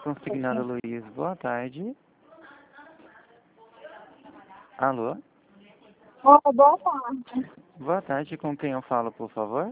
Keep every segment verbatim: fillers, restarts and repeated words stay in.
Consignado Luiz, boa tarde. Alô? Oh, boa tarde. Boa tarde, com quem eu falo, por favor?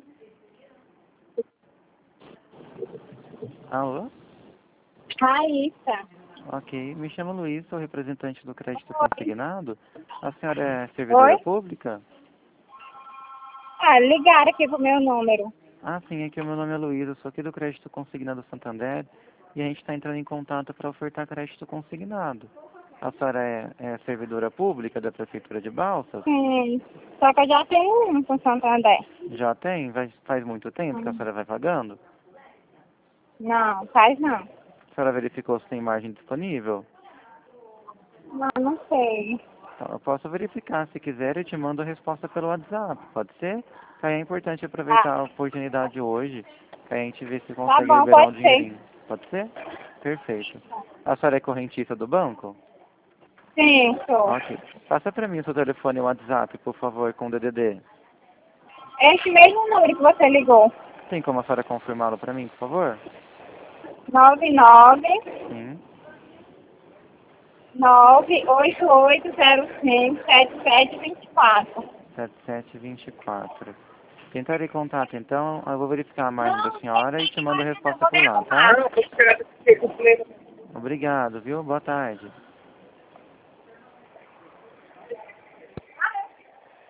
Alô? Raíssa. Ok, me chamo Luiz, sou representante do crédito consignado. A senhora é Oi? servidora pública? Ah, ligaram aqui pro meu número. Ah, sim, aqui o meu nome é Luiz, eu sou aqui do crédito consignado Santander e a gente está entrando em contato para ofertar crédito consignado. A senhora é, é servidora pública da Prefeitura de Balsas? Sim. Só que eu já tenho um com Santander. Já tem? Vai, faz muito tempo que a Hum. senhora vai pagando? Não, faz não. A senhora verificou se tem margem disponível? Não, não sei. Então, eu posso verificar. Se quiser, eu te mando a resposta pelo WhatsApp. Pode ser? Aí é importante Ah, aproveitar a oportunidade hoje, que a gente vê se tá consegue bom, liberar um pode ser. dinheirinho. Pode ser? Perfeito. A senhora é correntista do banco? Sim, sou. Ok. Passa para mim o seu telefone e o WhatsApp, por favor, com o D D D. Esse mesmo número que você ligou. Tem como a senhora confirmá-lo para mim, por favor? nove nove Sim. nove oito oito zero cinco sete sete dois quatro. sete sete dois quatro. Tentarei contato, então. Eu vou verificar a margem da senhora e te mando a resposta por lá, tá? Obrigado, viu? Boa tarde.